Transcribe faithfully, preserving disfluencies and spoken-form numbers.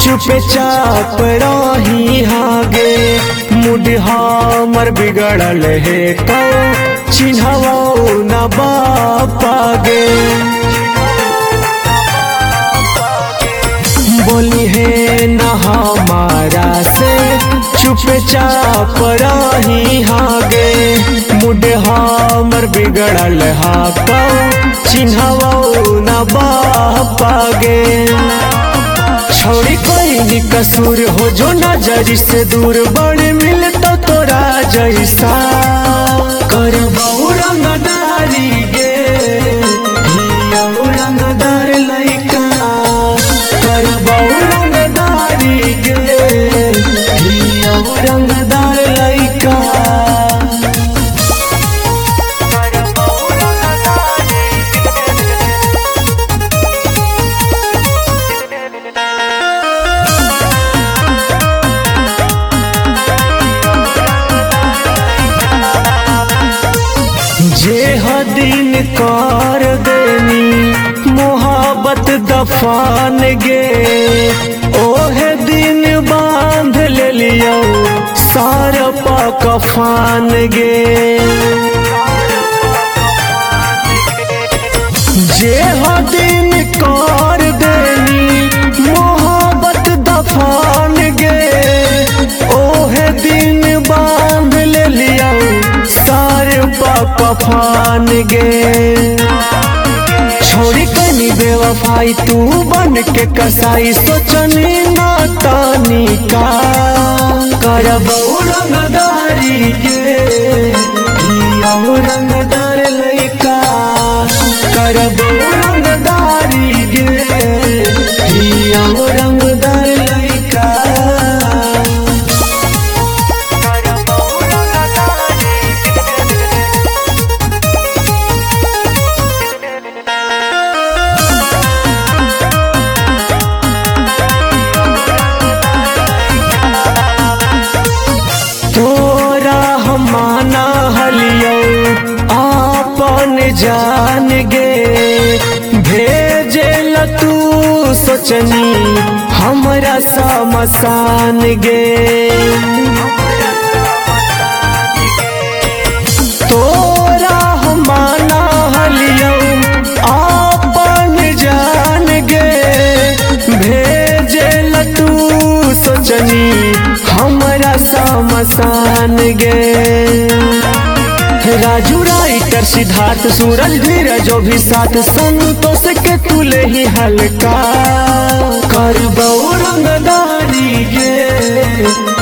चुपे चाप रही हागे मुड हमर बिगड़ल है तो चिन्हवो न बापागे बोली है न हमारा से चुपे चाप रही हागे मुड हमर बिगड़ल हा तो चिन्हवो न बापागे छोड़ी कोई भी कसूर हो जो नजर से दूर बड़े मिलता तोरा जैसा कर रंगदारी गे रंगदार लइका कर रंगदारी गे रंगदार लइका जे हदीन कर देनी मोहब्बत दफान गे ओहे दिन बांध ले लियो सार पा कफान गे जे हदीन कर देनी मोहब्बत दफान गे ओहे दिन बांध ले लियो सारे कफान गे छोड़ी कनी बेवफाई तू बन के कसाई सोचनी ना तानी का करबो रंगदारी गे रंगदार लइका करबो रंगदारी गे रंगदार लइका माना हलियो आपन जान गे भेजे तू सोचनी हमरा समसान गे तोरा माना हलियो आपन जान गे भेजे तू सोचनी हमरा समसान गे राजू राइटर सिद्धार्थ सूरज धीरज जो भी साथ संतोष के तुले ही हल्का करबो रंगदारी गे